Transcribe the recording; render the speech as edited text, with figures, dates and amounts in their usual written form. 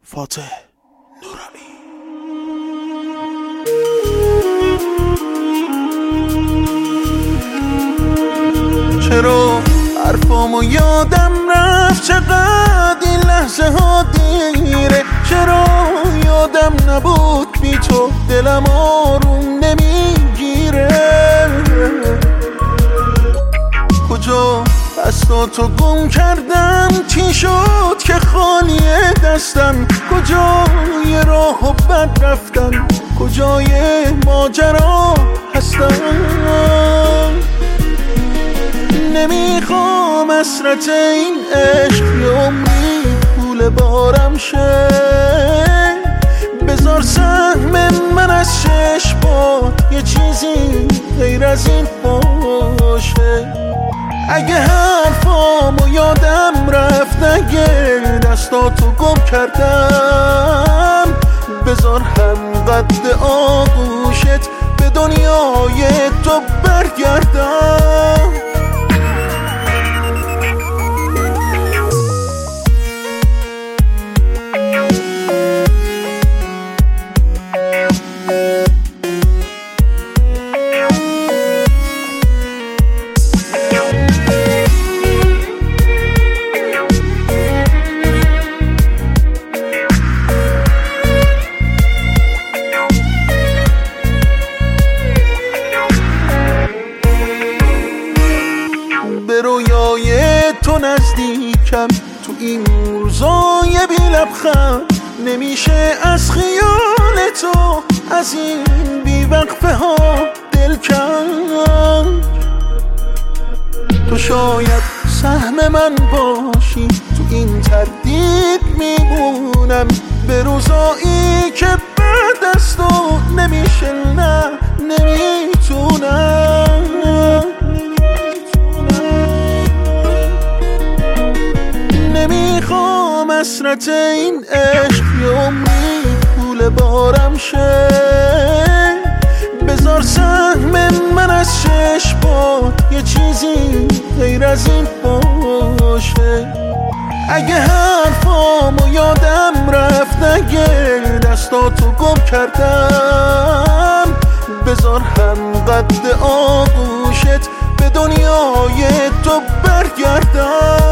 فاتح نورانی. چرا حرفامو یادم رفت، چقدر این لحظه ها دیره، چرا یادم نبود بی تو دلم آروم نمیگیره، کجا دستاتو گم کردم، چی شد که خالیه دستم، کجا یه راه و بد رفتم، کجای ماجرا هستم، نمیخوام حسرت این عشق یه عمری پول بارم شه، بذار سهم من از چشمات یه چیزی غیر از این باشه، اگه حرفامو یادم رفت، اگه دستاتو گم کردم، بذار هم قد آغوشت به دنیای تو برگردم. به رویای تو نزدیکم تو این روزای بی لبخند، نمیشه از خیال تو از این بی وقفه ها دل کند، تو شاید سهم من باشی تو این تردید، میمونم به روزایی که بعد از تو نمیشه، نه نمیتونم، نمیخوام حسرت این عشق یه عمری پول بارم شه، بذار سهم من از چشمات یه چیزی غیر از این باشه، اگه حرفامو یادم رفت، اگه دستاتو گم کردم، بذار هم قد آغوشت به دنیای تو برگردم.